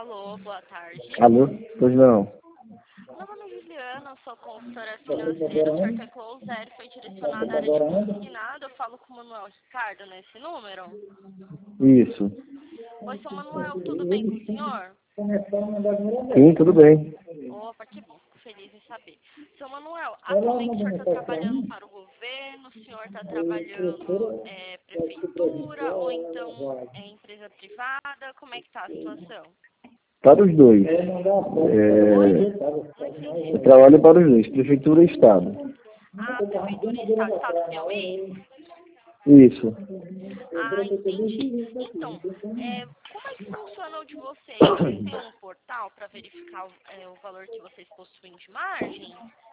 Alô, boa tarde. Alô? Pois não. Meu nome é Juliana, sou consultora financeira, o senhor teclou 0, foi direcionado à área de consignado. Eu falo com o Manuel Ricardo nesse número. Isso. Oi, seu Manuel, tudo bem com o senhor? Sim, tudo bem. Opa, que bom, fico feliz em saber. Seu Manuel, atualmente o senhor está trabalhando para o governo, o senhor está trabalhando prefeitura ou então empresa privada? Como é que está a situação? Para os dois. Oi? Não entendi. Eu trabalho para os dois, Prefeitura e Estado. Ah, prefeitura e estado do Piauí? Isso. Ah, entendi. Então, como é que funciona o de vocês? Vocês têm um portal para verificar o valor que vocês possuem de margem?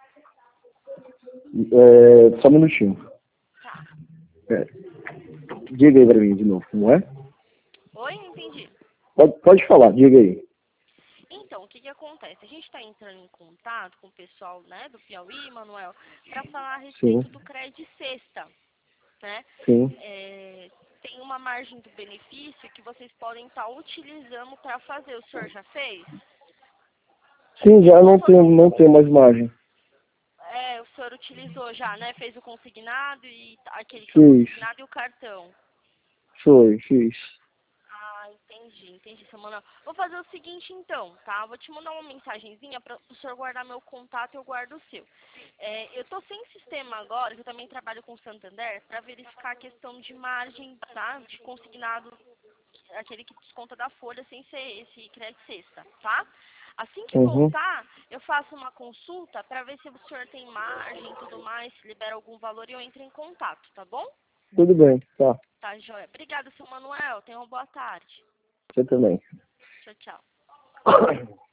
Só um minutinho. Tá. Diga aí para mim de novo, como é? Oi, não entendi. Pode falar, diga aí. Então, o que que acontece? A gente está entrando em contato com o pessoal, né, do Piauí, Manuel, para falar a Sim, respeito do crédito sexta, né? sim. Tem uma margem do benefício que vocês podem estar utilizando para fazer. O senhor já fez? Sim, já não tenho mais margem. O senhor utilizou já, né? Fez o consignado e aquele que é o Fiz. consignado e o cartão. Fiz. Ah, entendi, seu Manuel. Vou fazer o seguinte então, tá? Vou te mandar uma mensagenzinha para o senhor guardar meu contato e eu guardo o seu. Eu tô sem sistema agora, que eu também trabalho com o Santander, para verificar a questão de margem, tá? De consignado, aquele que desconta da folha sem ser esse crédito sexta, tá? Assim que Uhum. voltar, eu faço uma consulta para ver se o senhor tem margem e tudo mais, se libera algum valor e eu entro em contato, tá bom? Tudo bem, tá. Tá, joia. Obrigada, seu Manuel. Tenha uma boa tarde. Você também. Tchau, tchau.